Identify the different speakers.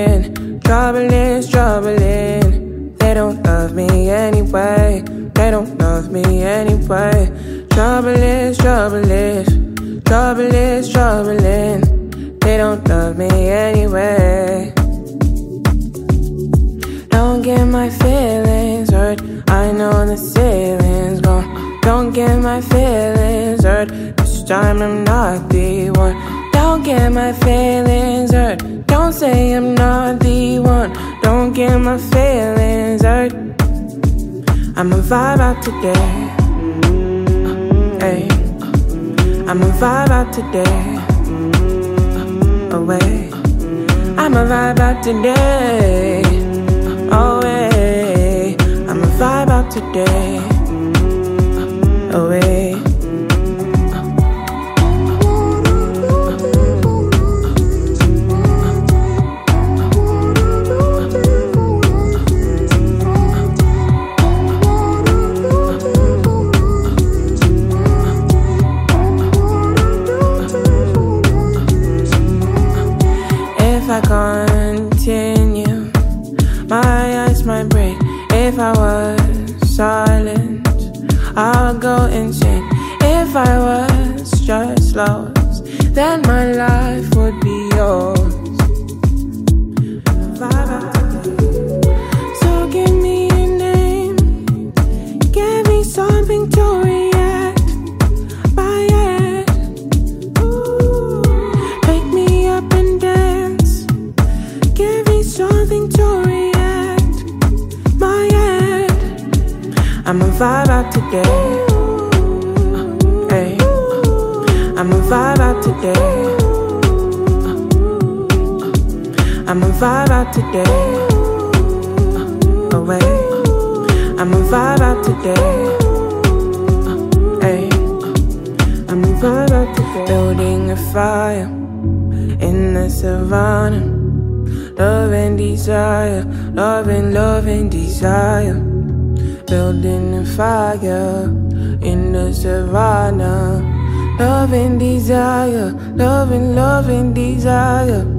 Speaker 1: troubling. They don't love me anyway. They don't love me anyway. Trouble is troubling. They don't love me anyway. Don't get my feelings hurt. I know the ceiling's gone. Don't get my feelings hurt. This time I'm not the one. Don't get my feelings hurt. Don't say I'm not the one. Don't get my feelings hurt. I'ma vibe out today. Hey, I'ma vibe out today. Away, I'ma vibe out today. Away, I'ma vibe out today. Away. If I continue, my eyes might break. If I was silent, I'll go insane. If I was just lost, then my life would be yours. Vibe out today. So give me a name, give me something to react by it. Wake me up and dance, give me something to react by it. I'ma vibe out today. Hey, I'ma vibe out today. I'ma vibe out today. Away, I'ma vibe out today. Hey, I'ma vibe out today. Building a fire in the savannah. Love and desire, love and desire. Building a fire in the savannah. Love and desire, love and desire.